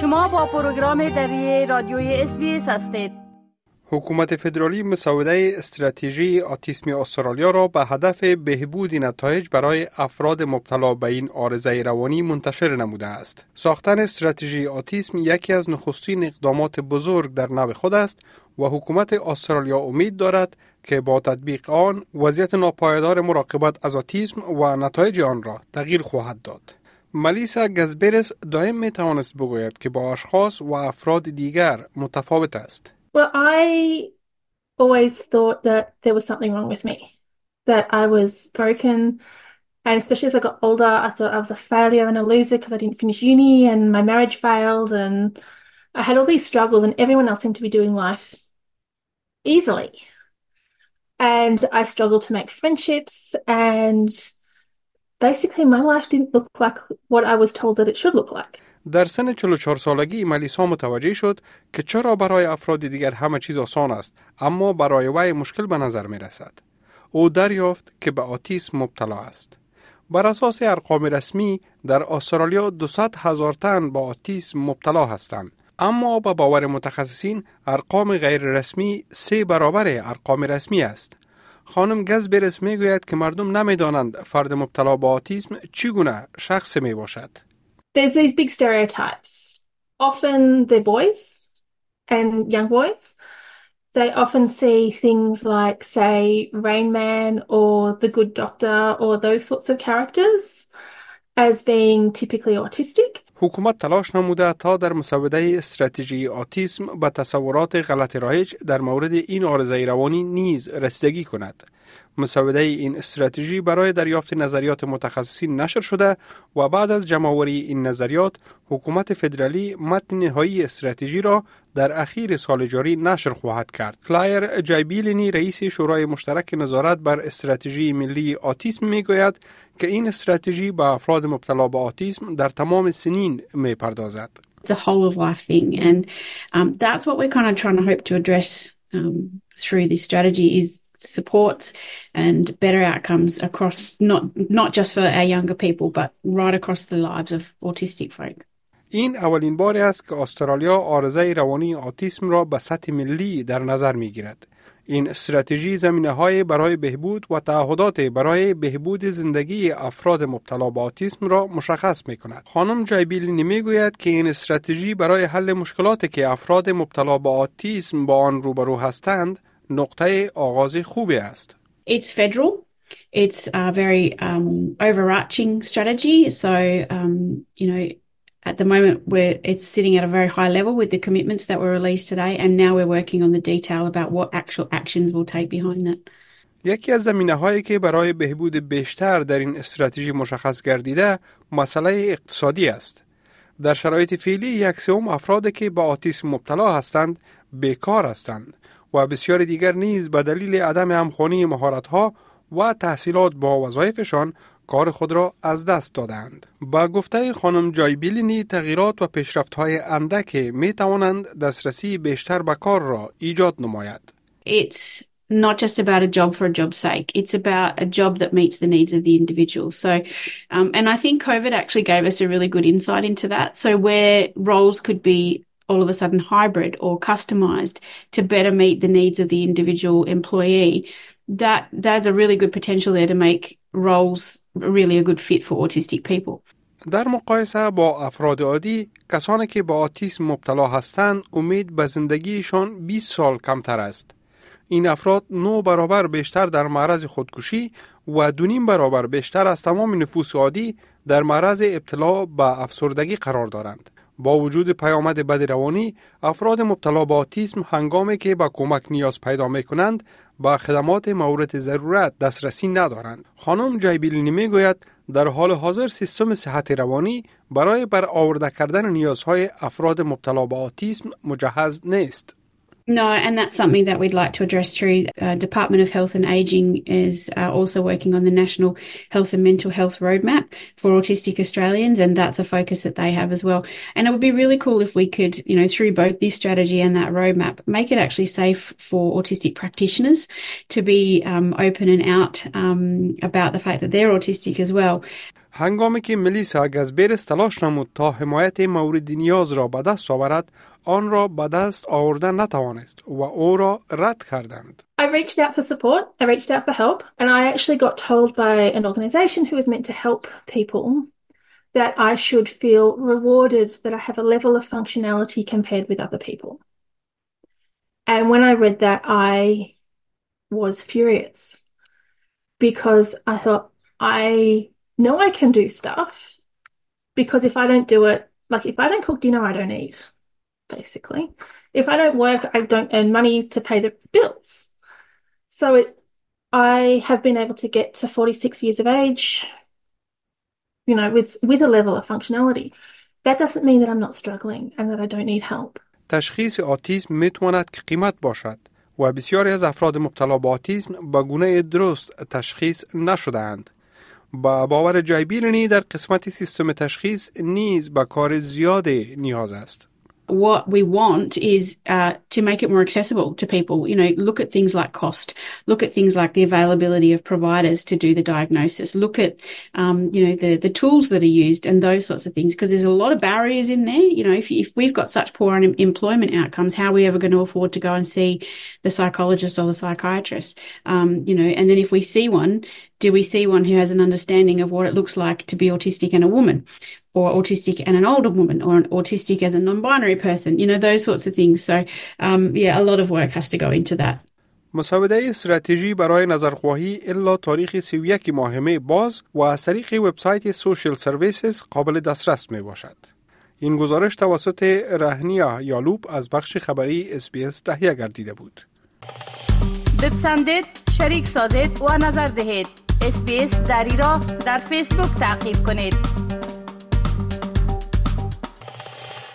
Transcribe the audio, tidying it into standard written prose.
شما با پروگرام دری رادیوی SBS هستید. حکومت فدرالی مسوده استراتژی آتیسم استرالیا را به هدف بهبود نتایج برای افراد مبتلا به این عارضه روانی منتشر نموده است. ساختن استراتژی آتیسم یکی از نخستین اقدامات بزرگ در نوع خود است و حکومت استرالیا امید دارد که با تطبیق آن وضعیت ناپایدار مراقبت از آتیسم و نتایج آن را تغییر خواهد داد. ملیسا گزبرس دائم می توانست بگوید که با اشخاص و افراد دیگر متفاوت است. Well, I always thought that there was something wrong with me, that I was broken, and especially as I got older, I thought I was a failure and a loser because I didn't finish uni and my marriage failed and I had all these struggles and everyone else seemed to be doing life easily. And I struggled to make friendships and basically my life didn't look like what I was told that it should look like. در سن 44 سالگی ملیسا متوجه شد که چرا برای افراد دیگر همه چیز آسان است اما برای وی مشکل به نظر می رسد. او دریافت که به آتیسم مبتلا است. بر اساس ارقام رسمی در استرالیا 200,000 تن با آتیسم مبتلا هستند. اما به باور متخصصین ارقام غیر رسمی 3 برابر ارقام رسمی است. خانم گزبرس می گوید که مردم نمی دانند فرد مبتلا به آتیسم چگونه شخص می باشد. There's these big stereotypes. Often they're boys and young boys. They often see things like, say, Rain Man or The Good Doctor or those sorts of characters as being typically autistic. حکومت تلاش نموده تا در مسوده استراتژی آتیسم به تصورات غلط رایج در مورد این عارضه روانی نیز رسیدگی کند. مسوده این استراتژی برای دریافت نظریات متخصصین نشر شده و بعد از جمع‌آوری این نظریات حکومت فدرالی متن نهایی استراتژی را در اخیر سال جاری نشر خواهد کرد. کلایر جایبیلینی رئیس شورای مشترک نظارت بر استراتژی ملی آتیسم میگوید که این استراتژی به افراد مبتلا به آتیسم در تمام سنین میپردازد. It's a whole of life thing and that's what we're kind of trying to hope to address through this strategy is supports and better outcomes across not just for our younger people but right across the lives of autistic folk. این اولین بار است که استرالیا عارضه روانی آتیسم را به سطح ملی در نظر میگیرد. این استراتژی زمینه‌های برای بهبود و تعهدات برای بهبود زندگی افراد مبتلا به آتیسم را مشخص می‌کند. خانم جایبیلینی می‌گوید که این استراتژی برای حل مشکلاتی که افراد مبتلا به آتیسم با آن روبرو هستند نقطه آغاز خوبی است. It's federal. It's a very overarching strategy. So, you know, at the moment it's sitting at a very high level with the commitments that were released today and now we're working on the detail about what actual actions we'll take behind that. یکی از زمینه‌هایی که برای بهبود بیشتر در این استراتژی مشخص گردیده مسئله اقتصادی است. در شرایط فعلی 1/3 افرادی که با آتیسم مبتلا هستند بیکار هستند و بسیار دیگر نیز به دلیل عدم همخوانی مهارت‌ها و تحصیلات با وظایفشان کار خود را از دست دادند. با گفته خانم جایبیلینی تغییرات و پیشرفت‌های اندک می توانند دسترسی بیشتر به کار را ایجاد نماید. It's not just about a job for a job's sake. It's about a job that meets the needs of the individual. So, and I think COVID actually gave us a really good insight into that. So where roles could be all of a sudden hybrid or customized to better meet the needs of the individual employee, that's a really good potential there to make roles really a good fit for autistic people. در مقایسه با افراد عادی، کسانی که با آتیسم مبتلا هستند امید به زندگیشان 20 سال کمتر است. این افراد 9 برابر بیشتر در معرض خودکشی و 2.5 برابر بیشتر از تمام نفوس عادی در معرض ابتلا به افسردگی قرار دارند. با وجود پیامد بد روانی، افراد مبتلا به آتیسم هنگامی که به کمک نیاز پیدا می‌کنند، با خدمات مورد ضرورت دسترسی ندارند. خانم جایبیلینی میگوید در حال حاضر سیستم صحت روانی برای برآورده کردن نیازهای افراد مبتلا به آتیسم مجهز نیست. No, and that's something that we'd like to address through Department of Health and Ageing is also working on the National Health and Mental Health Roadmap for Autistic Australians, and that's a focus that they have as well. And it would be really cool if we could, you know, through both this strategy and that roadmap, make it actually safe for autistic practitioners to be open and out about the fact that they're autistic as well. هنگامی که ملیسا گزبرس تلاش نمود تا حمایت مورد نیاز را به دست آورد، آن را به دست آوردن نتوانست و او را رد کردند. I reached out for support, I reached out for help, and I actually got told by an organization who was meant to help people that I should feel rewarded that I have a level of functionality compared with other people. And when I read that, I was furious because I thought, I know I can do stuff because if I don't do it, like if I don't cook dinner, I don't eat, basically. If I don't work, I don't earn money to pay the bills. So I have been able to get to 46 years of age, you know, with a level of functionality. That doesn't mean that I'm not struggling and that I don't need help. تشخیص آتیسم میتواند که قیمت باشد و بسیاری از افراد مبتلا به آتیسم به گونه درست تشخیص نشده‌اند. با باور جای بیلنی در قسمت سیستم تشخیص نیز به کار زیاد نیاز است. What we want is to make it more accessible to people. You know, look at things like cost. Look at things like the availability of providers to do the diagnosis. Look at, you know, the tools that are used and those sorts of things, because there's a lot of barriers in there. You know, if we've got such poor employment outcomes, how are we ever going to afford to go and see the psychologist or the psychiatrist? You know, and then if we see one, do we see one who has an understanding of what it looks like to be autistic and a woman, or autistic and an older woman, or an autistic as a non-binary person, you know, those sorts of things. So, yeah, a lot of work has to go into that. مسوده استراتژی برای نظرخواهی الا تاریخ 31 ماه می باز و از طریق وبسایت سوشل سرویسز قابل دسترس می باشد. این گزارش توسط رهنیا یالوب از بخش خبری SBS تهیه گردیده بود. بپسندید، شریک سازید و نظر دهید. SBS دری را در فیسبوک تعقیب کنید.